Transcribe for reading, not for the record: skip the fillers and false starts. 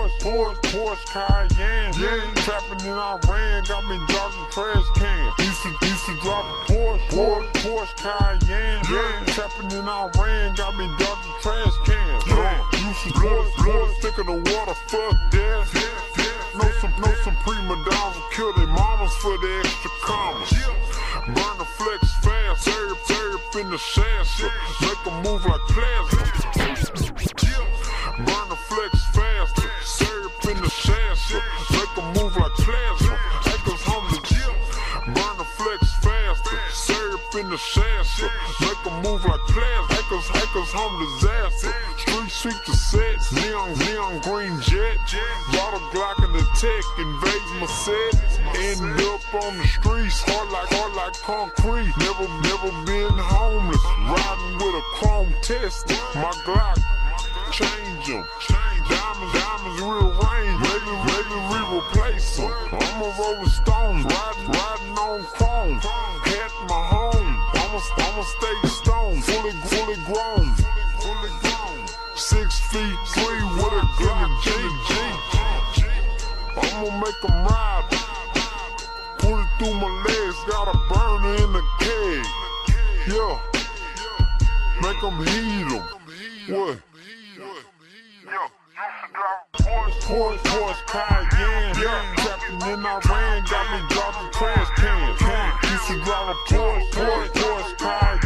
Porsche Cayenne. Yeah, trapping in Iran, got me dodging trash can. Used to drive a Porsche Cayenne. Yeah, trapping in Iran, got me dodging trash cans. Used to blood, thick in the water, fuck that. Know some prima donnas will kill their mamas for the extra commas. Burn the flex fast, tear up in the chassis, make them move like plasma. Burn the flex fast, tear up in the chassis, make them move like plasma. Acres homeless. Burn the flex fast, tear up in the chassis, make them move like plasma. Acres homeless disaster. Street sweep the sets, neon green jet. Bought a Glock in the tech, invade my set. End up on the streets, hard like concrete. Never been homeless, riding with a chrome tester. My Glock, change 'em. Diamonds rearrange, maybe re-replace 'em. I'm a Rolling Stone, riding on chrome. Hat my home, I'ma stay stone, fully grown. 6'3" with a gun G. I'ma make 'em ride. Put it through my legs, got a burner in the keg. Yeah, make 'em heat 'em. What? Porsche Cayenne. Yeah, trapping in Iran, got me dropping trash cans. Used to drive a Porsche Cayenne.